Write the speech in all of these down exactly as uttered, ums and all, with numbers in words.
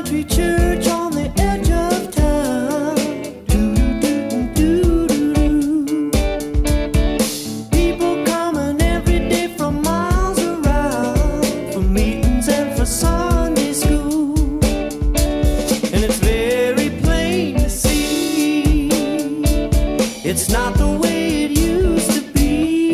country church on the edge of town. Do-do-do-do-do-do. People coming every day from miles around for meetings and for Sunday school. And it's very plain to see it's not the way it used to be.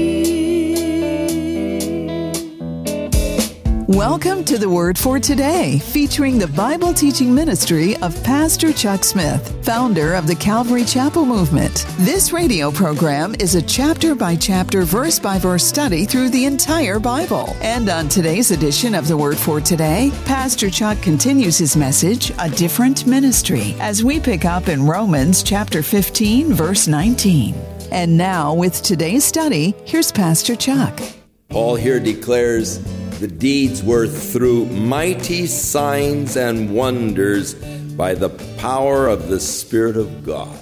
Welcome to the Word for Today, featuring the Bible teaching ministry of Pastor Chuck Smith, founder of the Calvary Chapel Movement. This radio program is a chapter-by-chapter, verse-by-verse study through the entire Bible. And on today's edition of the Word for Today, Pastor Chuck continues his message, A Different Ministry, as we pick up in Romans chapter fifteen, verse nineteen. And now, with today's study, here's Pastor Chuck. Paul here declares the deeds were through mighty signs and wonders by the power of the Spirit of God.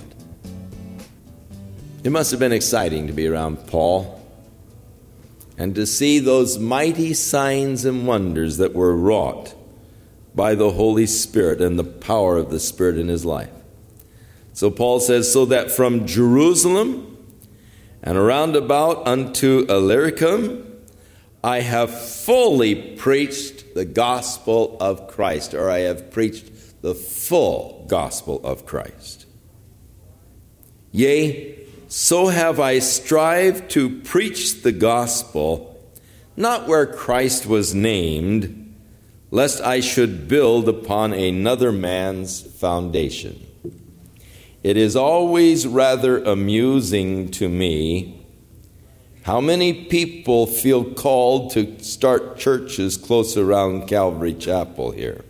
It must have been exciting to be around Paul and to see those mighty signs and wonders that were wrought by the Holy Spirit and the power of the Spirit in his life. So Paul says, so that from Jerusalem and around about unto Illyricum, I have fully preached the gospel of Christ, or I have preached the full gospel of Christ. Yea, so have I strived to preach the gospel, not where Christ was named, lest I should build upon another man's foundation. It is always rather amusing to me how many people feel called to start churches close around Calvary Chapel here.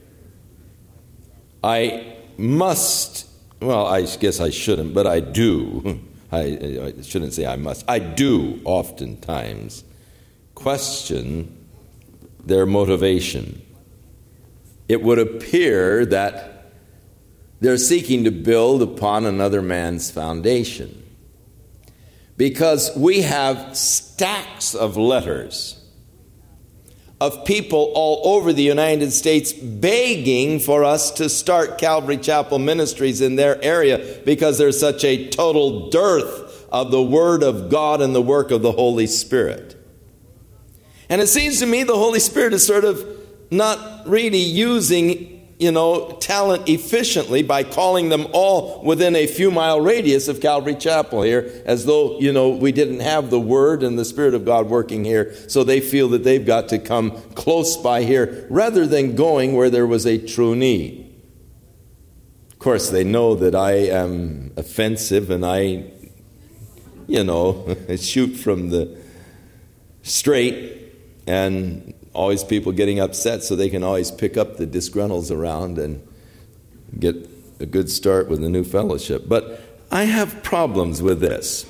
I must, well, I guess I shouldn't, but I do. I, I shouldn't say I must. I do oftentimes question their motivation. It would appear that they're seeking to build upon another man's foundation. Because we have stacks of letters of people all over the United States begging for us to start Calvary Chapel ministries in their area because there's such a total dearth of the Word of God and the work of the Holy Spirit. And it seems to me the Holy Spirit is sort of not really using, you know, talent efficiently by calling them all within a few mile radius of Calvary Chapel here, as though, you know, we didn't have the Word and the Spirit of God working here, so they feel that they've got to come close by here rather than going where there was a true need. Of course, they know that I am offensive and I, you know, shoot from the straight, and always people getting upset so they can always pick up the disgruntles around and get a good start with the new fellowship. But I have problems with this.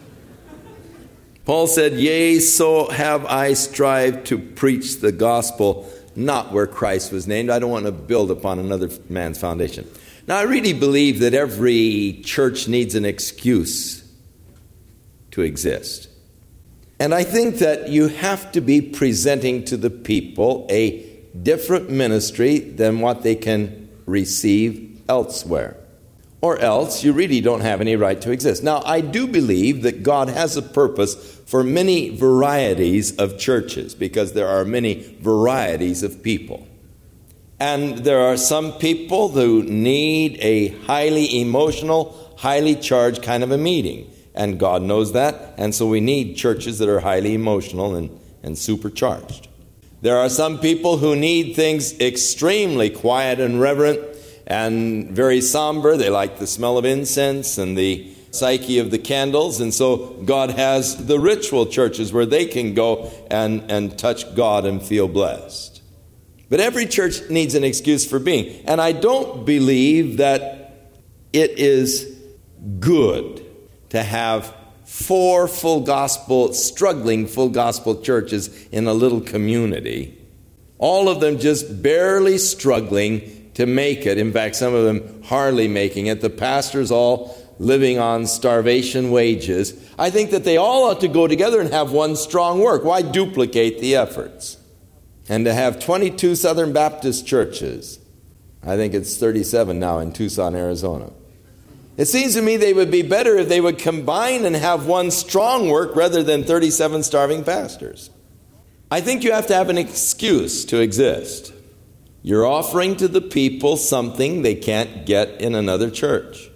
Paul said, yea, so have I strived to preach the gospel, not where Christ was named. I don't want to build upon another man's foundation. Now, I really believe that every church needs an excuse to exist. And I think that you have to be presenting to the people a different ministry than what they can receive elsewhere. Or else you really don't have any right to exist. Now, I do believe that God has a purpose for many varieties of churches, because there are many varieties of people. And there are some people who need a highly emotional, highly charged kind of a meeting. And God knows that, and so we need churches that are highly emotional and, and supercharged. There are some people who need things extremely quiet and reverent and very somber. They like the smell of incense and the psyche of the candles, and so God has the ritual churches where they can go and, and touch God and feel blessed. But every church needs an excuse for being, and I don't believe that it is good to have four full gospel, struggling full gospel churches in a little community. All of them just barely struggling to make it. In fact, some of them hardly making it. The pastors all living on starvation wages. I think that they all ought to go together and have one strong work. Why duplicate the efforts? And to have twenty-two Southern Baptist churches, I think it's thirty-seven now in Tucson, Arizona. It seems to me they would be better if they would combine and have one strong work rather than thirty-seven starving pastors. I think you have to have an excuse to exist. You're offering to the people something they can't get in another church.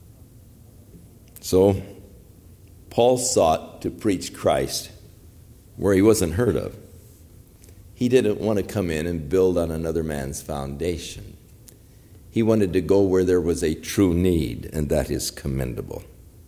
So, Paul sought to preach Christ where he wasn't heard of. He didn't want to come in and build on another man's foundation. He wanted to go where there was a true need, and that is commendable.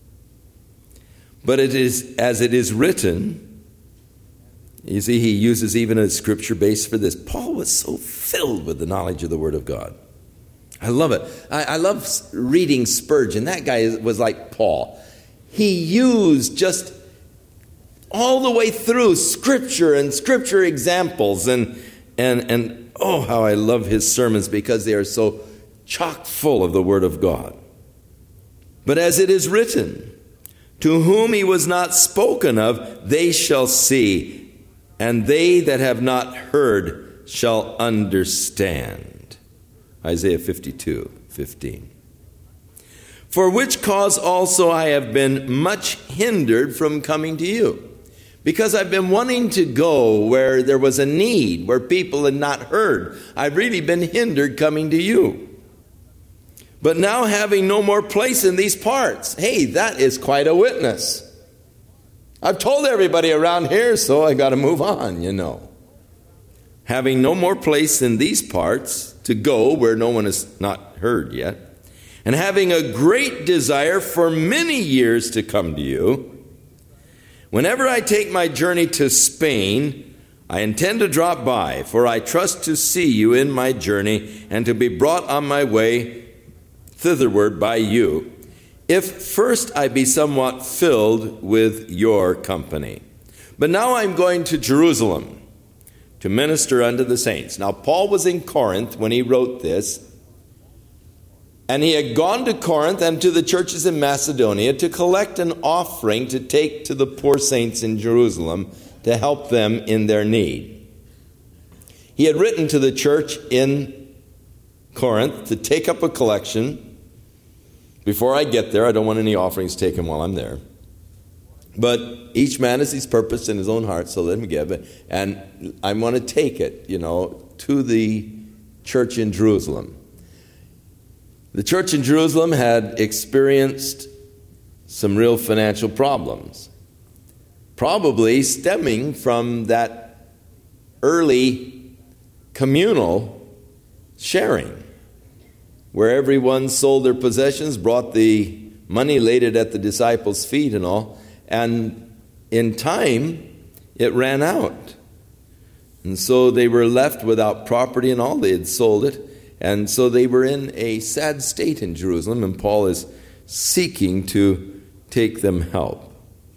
But it is, as it is written, you see, he uses even a scripture base for this. Paul was so filled with the knowledge of the Word of God. I love it. I, I love reading Spurgeon. That guy was like Paul. He used just all the way through scripture and scripture examples. And, and, and oh, how I love his sermons because they are so chock full of the Word of God. But as it is written, to whom he was not spoken of, they shall see, and they that have not heard shall understand. Isaiah fifty-two fifteen. For which cause also I have been much hindered from coming to you, because I've been wanting to go where there was a need, where people had not heard. I've really been hindered coming to you. But now having no more place in these parts. Hey, that is quite a witness. I've told everybody around here, so I got to move on, you know. Having no more place in these parts to go where no one has not heard yet, and having a great desire for many years to come to you, whenever I take my journey to Spain, I intend to drop by, for I trust to see you in my journey and to be brought on my way thitherward by you, if first I be somewhat filled with your company. But now I'm going to Jerusalem to minister unto the saints. Now, Paul was in Corinth when he wrote this, and he had gone to Corinth and to the churches in Macedonia to collect an offering to take to the poor saints in Jerusalem to help them in their need. He had written to the church in Corinth to take up a collection. Before I get there, I don't want any offerings taken while I'm there. But each man has his purpose in his own heart, so let him give it. And I want to take it, you know, to the church in Jerusalem. The church in Jerusalem had experienced some real financial problems, probably stemming from that early communal sharing, where everyone sold their possessions, brought the money, laid it at the disciples' feet and all. And in time, it ran out. And so they were left without property and all. They had sold it. And so they were in a sad state in Jerusalem. And Paul is seeking to take them help.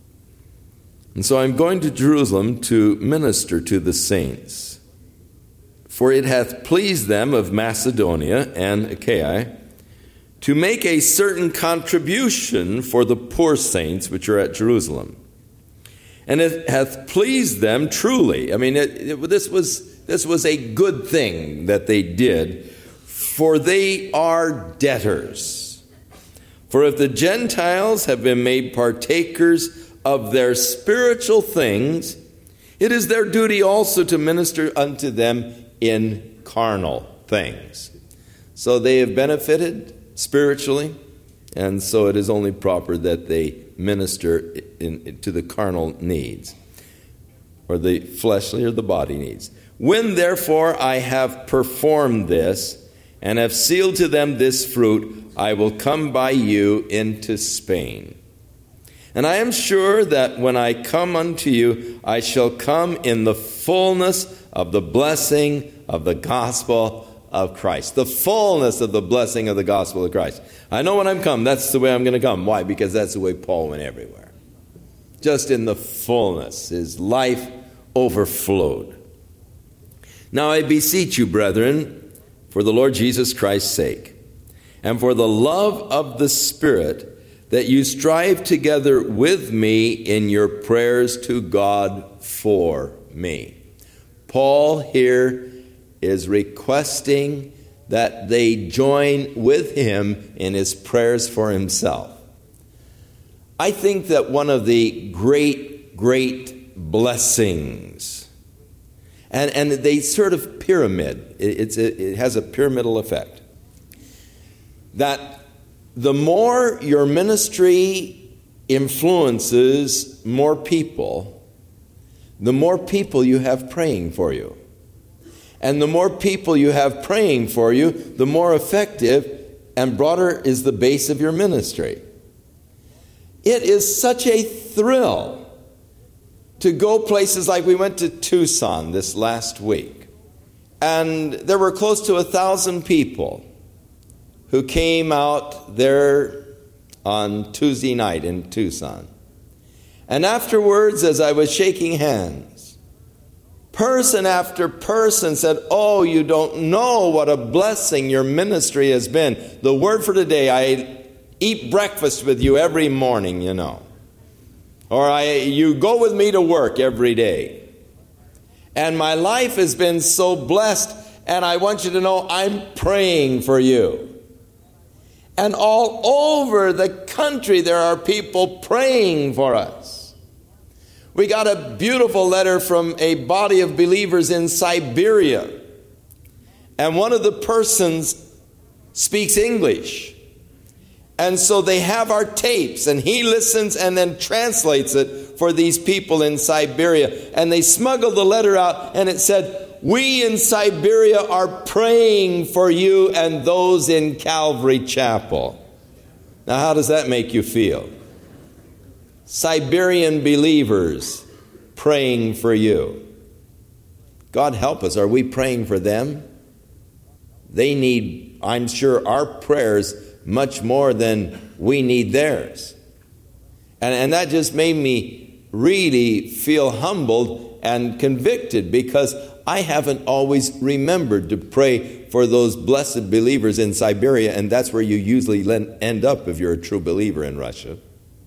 And so I'm going to Jerusalem to minister to the saints. For it hath pleased them of Macedonia and Achaia to make a certain contribution for the poor saints which are at Jerusalem. And it hath pleased them truly. I mean, it, it, this was this was a good thing that they did, for they are debtors. For if the Gentiles have been made partakers of their spiritual things, it is their duty also to minister unto them in carnal things. So they have benefited spiritually, and so it is only proper that they minister in, in, to the carnal needs, or the fleshly or the body needs. When therefore I have performed this, and have sealed to them this fruit, I will come by you into Spain. And I am sure that when I come unto you, I shall come in the fullness of the blessing of the gospel of Christ. The fullness of the blessing of the gospel of Christ. I know when I'm come, that's the way I'm going to come. Why? Because that's the way Paul went everywhere. Just in the fullness. His life overflowed. Now I beseech you, brethren, for the Lord Jesus Christ's sake, and for the love of the Spirit, that you strive together with me in your prayers to God for me. Paul here is requesting that they join with him in his prayers for himself. I think that one of the great, great blessings, and, and they sort of pyramid, it, it's, it has a pyramidal effect, that the more your ministry influences more people, the more people you have praying for you. And the more people you have praying for you, the more effective and broader is the base of your ministry. It is such a thrill to go places like we went to Tucson this last week. And there were close to a thousand people who came out there on Tuesday night in Tucson. And afterwards, as I was shaking hands, person after person said, "Oh, you don't know what a blessing your ministry has been. The word for today, I eat breakfast with you every morning, you know. Or I, you go with me to work every day. And my life has been so blessed, and I want you to know I'm praying for you." And all over the country there are people praying for us. We got a beautiful letter from a body of believers in Siberia. And one of the persons speaks English. And so they have our tapes, and he listens and then translates it for these people in Siberia. And they smuggled the letter out, and it said, "We in Siberia are praying for you and those in Calvary Chapel." Now, how does that make you feel? Siberian believers praying for you. God help us. Are we praying for them? They need, I'm sure, our prayers much more than we need theirs. And, and that just made me really feel humbled and convicted, because I haven't always remembered to pray for those blessed believers in Siberia, and that's where you usually end up if you're a true believer in Russia.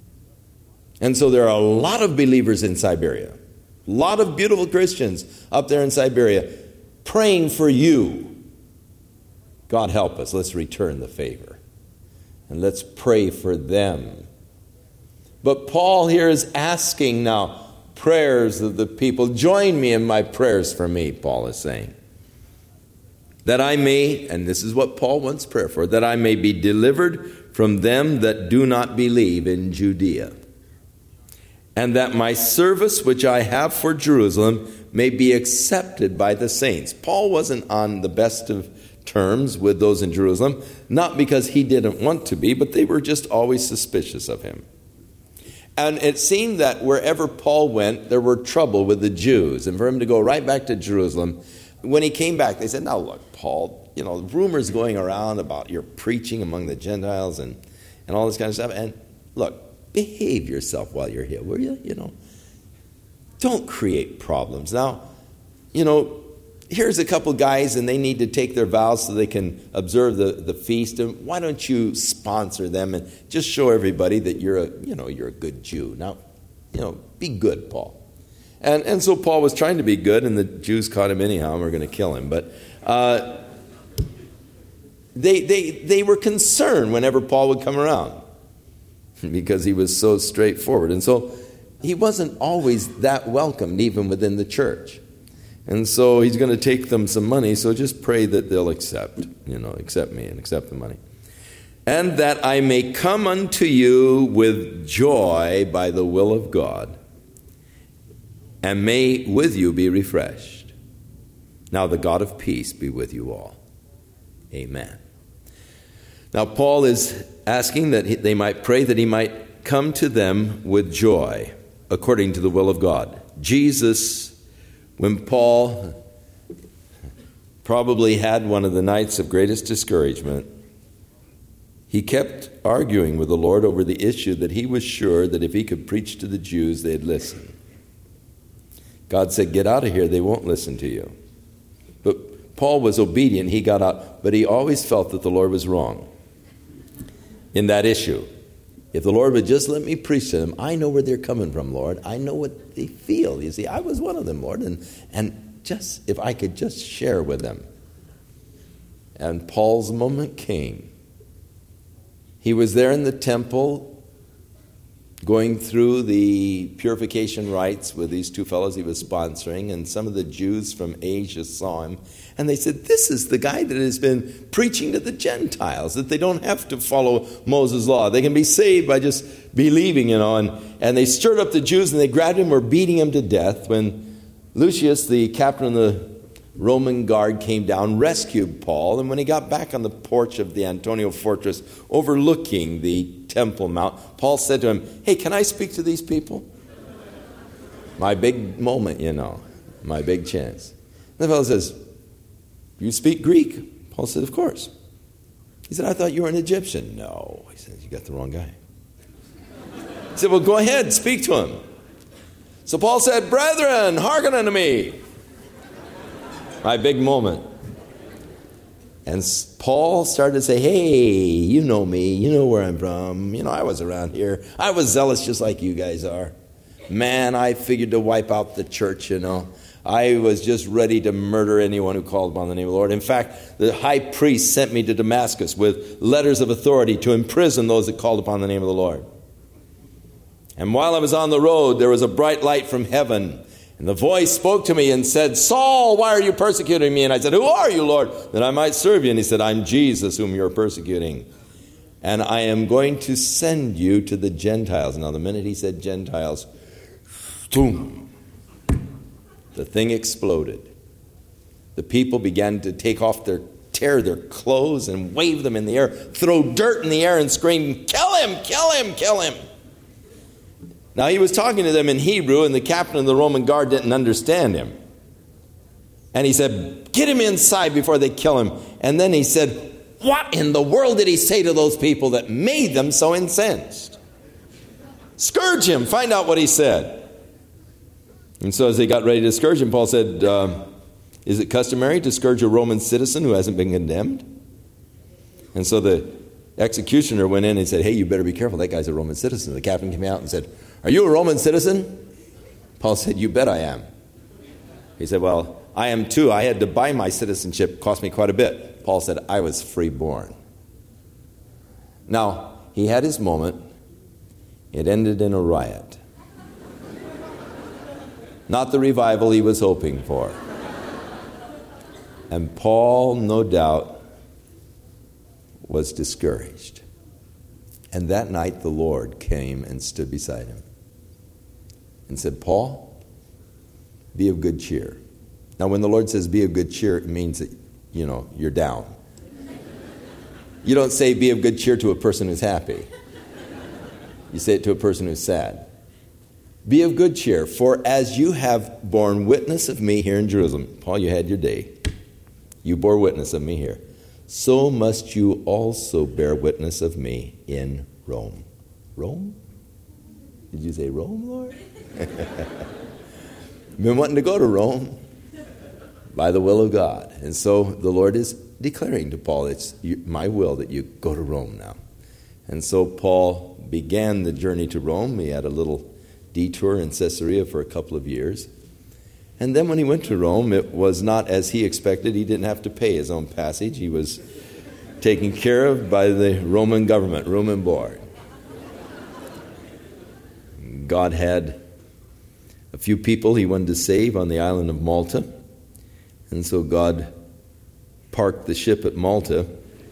And so there are a lot of believers in Siberia, a lot of beautiful Christians up there in Siberia praying for you. God help us. Let's return the favor, and let's pray for them. But Paul here is asking now prayers of the people. Join me in my prayers for me, Paul is saying. That I may, and this is what Paul wants prayer for, that I may be delivered from them that do not believe in Judea, and that my service which I have for Jerusalem may be accepted by the saints. Paul wasn't on the best of terms with those in Jerusalem, not because he didn't want to be, but they were just always suspicious of him. And it seemed that wherever Paul went, there were trouble with the Jews. And for him to go right back to Jerusalem, when he came back, they said, "Now look, Paul, you know, rumors going around about your preaching among the Gentiles and, and all this kind of stuff. And look, behave yourself while you're here, will you? You know, don't create problems. Now, you know, here's a couple guys and they need to take their vows so they can observe the, the feast. And why don't you sponsor them and just show everybody that you're a, you know, you're a good Jew. Now, you know, be good, Paul." And and so Paul was trying to be good, and the Jews caught him anyhow and were going to kill him. But uh, they they they were concerned whenever Paul would come around, because he was so straightforward. And so he wasn't always that welcomed even within the church. And so he's going to take them some money, so just pray that they'll accept, you know, accept me and accept the money. "And that I may come unto you with joy by the will of God, and may with you be refreshed. Now the God of peace be with you all. Amen." Now Paul is asking that they might pray that he might come to them with joy, according to the will of God. Jesus, when Paul probably had one of the nights of greatest discouragement, he kept arguing with the Lord over the issue that he was sure that if he could preach to the Jews, they'd listen. God said, "Get out of here, they won't listen to you." But Paul was obedient, he got out, but he always felt that the Lord was wrong in that issue. If the Lord would just let me preach to them, I know where they're coming from, Lord. I know what they feel. You see, I was one of them, Lord, and, and just if I could just share with them. And Paul's moment came. He was there in the temple going through the purification rites with these two fellows he was sponsoring, and some of the Jews from Asia saw him, and they said, this is the guy that has been preaching to the Gentiles, that they don't have to follow Moses' law. They can be saved by just believing, you know. And, and they stirred up the Jews, and they grabbed him and were beating him to death. When Lucius, the captain of the Roman guard, came down, rescued Paul, and when he got back on the porch of the Antonia fortress overlooking the Temple Mount, Paul said to him, hey, can I speak to these people? My big moment, you know, my big chance. And the fellow says, you speak Greek? Paul said, of course. He said, I thought you were an Egyptian. No. He said, you got the wrong guy. He said, well, go ahead, speak to him. So Paul said, brethren, hearken unto me. My big moment. And Paul started to say, hey, you know me. You know where I'm from. You know, I was around here. I was zealous just like you guys are. Man, I figured to wipe out the church, you know. I was just ready to murder anyone who called upon the name of the Lord. In fact, the high priest sent me to Damascus with letters of authority to imprison those that called upon the name of the Lord. And while I was on the road, there was a bright light from heaven. And the voice spoke to me and said, Saul, why are you persecuting me? And I said, who are you, Lord, that I might serve you? And he said, I'm Jesus whom you're persecuting. And I am going to send you to the Gentiles. Now, the minute he said Gentiles, boom, the thing exploded. The people began to take off their, tear their clothes and wave them in the air, throw dirt in the air and scream, kill him, kill him, kill him. Now, he was talking to them in Hebrew, and the captain of the Roman guard didn't understand him. And he said, get him inside before they kill him. And then he said, what in the world did he say to those people that made them so incensed? Scourge him. Find out what he said. And so as they got ready to scourge him, Paul said, uh, is it customary to scourge a Roman citizen who hasn't been condemned? And so the executioner went in and said, hey, you better be careful. That guy's a Roman citizen. The captain came out and said, are you a Roman citizen? Paul said, you bet I am. He said, well, I am too. I had to buy my citizenship. It cost me quite a bit. Paul said, I was freeborn. Now, he had his moment. It ended in a riot. Not the revival he was hoping for. And Paul, no doubt, was discouraged. And that night the Lord came and stood beside him and said, Paul, be of good cheer. Now, when the Lord says be of good cheer, it means that, you know, you're down. You don't say be of good cheer to a person who's happy. You say it to a person who's sad. Be of good cheer, for as you have borne witness of me here in Jerusalem, Paul, you had your day. You bore witness of me here. So must you also bear witness of me in Rome. Rome? Did you say Rome, Lord? Been wanting to go to Rome by the will of God. And so the Lord is declaring to Paul, it's my will that you go to Rome now. And so Paul began the journey to Rome. He had a little detour in Caesarea for a couple of years. And then when he went to Rome, it was not as he expected. He didn't have to pay his own passage. He was taken care of by the Roman government, room and board. God had a few people he wanted to save on the island of Malta. And so God parked the ship at Malta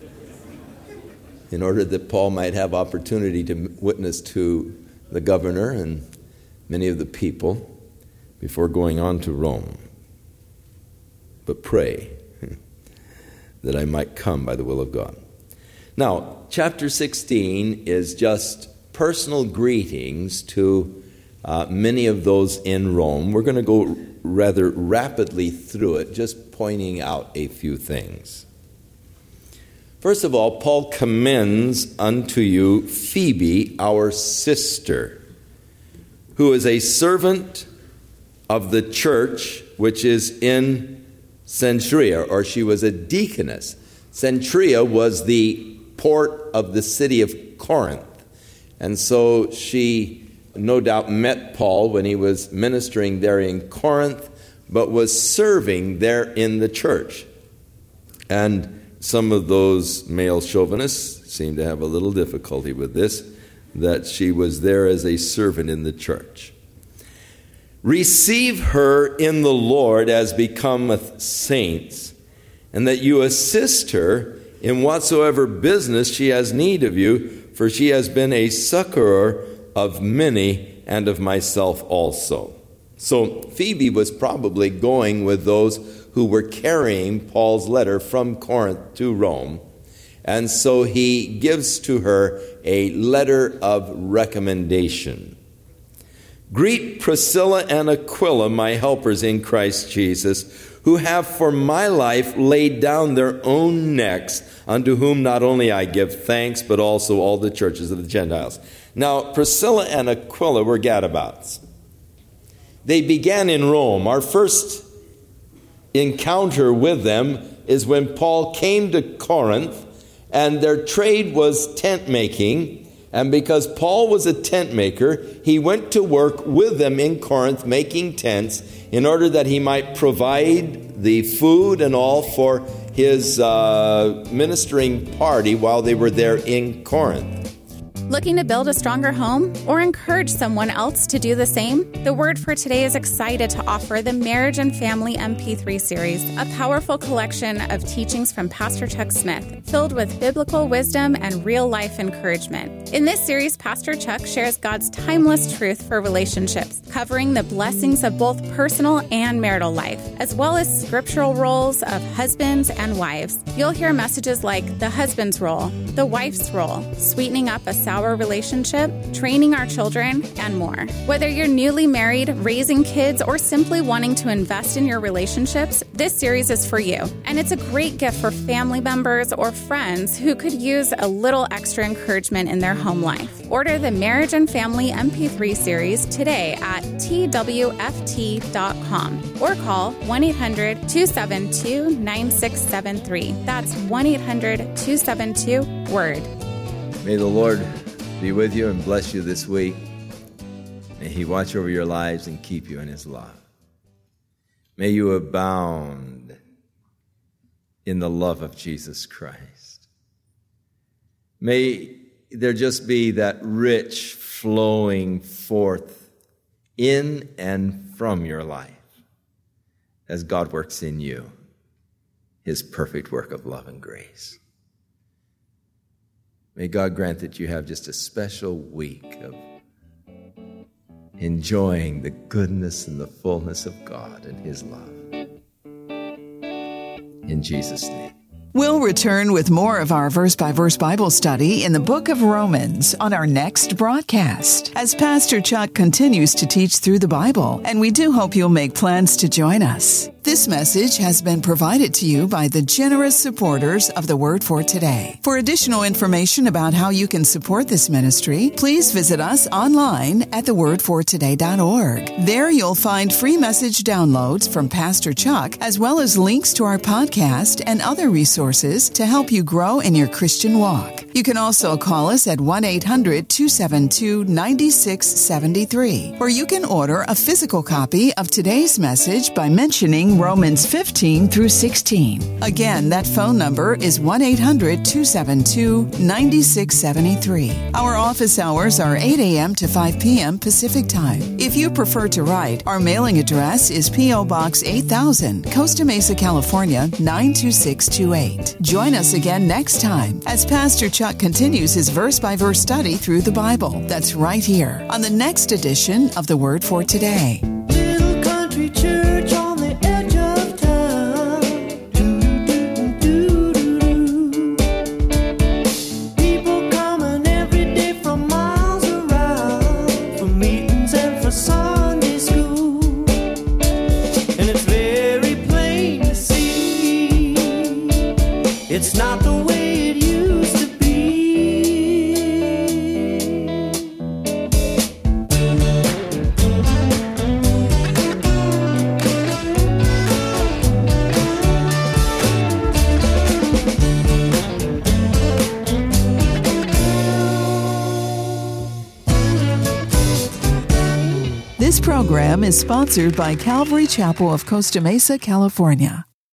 in order that Paul might have opportunity to witness to the governor and many of the people before going on to Rome. But pray that I might come by the will of God. Now, chapter sixteen is just personal greetings to uh, many of those in Rome. We're going to go rather rapidly through it, just pointing out a few things. First of all, Paul commends unto you Phoebe, our sister, who is a servant of the church which is in Cenchrea, or she was a deaconess. Cenchrea was the port of the city of Corinth. And so she no doubt met Paul when he was ministering there in Corinth, but was serving there in the church. And some of those male chauvinists seem to have a little difficulty with this, that she was there as a servant in the church. Receive her in the Lord as becometh saints, and that you assist her in whatsoever business she has need of you, for she has been a succorer of many and of myself also. So Phoebe was probably going with those who were carrying Paul's letter from Corinth to Rome, and so he gives to her a letter of recommendation. Greet Priscilla and Aquila, my helpers in Christ Jesus, who have for my life laid down their own necks, unto whom not only I give thanks, but also all the churches of the Gentiles. Now, Priscilla and Aquila were gadabouts. They began in Rome. Our first encounter with them is when Paul came to Corinth, and their trade was tent making. And because Paul was a tent maker, he went to work with them in Corinth making tents in order that he might provide the food and all for his uh, ministering party while they were there in Corinth. Looking to build a stronger home or encourage someone else to do the same? The Word for Today is excited to offer the Marriage and Family M P three series, a powerful collection of teachings from Pastor Chuck Smith, filled with biblical wisdom and real-life encouragement. In this series, Pastor Chuck shares God's timeless truth for relationships, covering the blessings of both personal and marital life, as well as scriptural roles of husbands and wives. You'll hear messages like the husband's role, the wife's role, sweetening up a sour relationship, training our children, and more. Whether you're newly married, raising kids, or simply wanting to invest in your relationships, this series is for you. And it's a great gift for family members or friends who could use a little extra encouragement in their home life. Order the Marriage and Family M P three series today at T W F T dot com or call one eight hundred two seven two nine six seven three. That's one eight hundred two seven two WORD. May the Lord be with you and bless you this week. May He watch over your lives and keep you in His love. May you abound in the love of Jesus Christ. May there just be that rich flowing forth in and from your life as God works in you His perfect work of love and grace. May God grant that you have just a special week of enjoying the goodness and the fullness of God and His love. In Jesus' name. We'll return with more of our verse-by-verse Bible study in the book of Romans on our next broadcast, as Pastor Chuck continues to teach through the Bible, and we do hope you'll make plans to join us. This message has been provided to you by the generous supporters of the Word for Today. For additional information about how you can support this ministry, please visit us online at the word for today dot org. There you'll find free message downloads from Pastor Chuck, as well as links to our podcast and other resources to help you grow in your Christian walk. You can also call us at one eight hundred two seven two nine six seven three, or you can order a physical copy of today's message by mentioning Romans fifteen through sixteen. Again, that phone number is one eight hundred two seven two nine six seven three. Our office hours are eight a.m. to five p.m. Pacific Time. If you prefer to write, our mailing address is P O. Box eight thousand, Costa Mesa, California nine two six two eight. Join us again next time as Pastor Chuck continues his verse-by-verse study through the Bible. That's right here on the next edition of the Word for Today. Little country church on the edge of town. Do-do-do-do-do-do. People coming every day from miles around for meetings and for Sunday school. And it's very plain to see it's not the way it used to be. This program is sponsored by Calvary Chapel of Costa Mesa, California.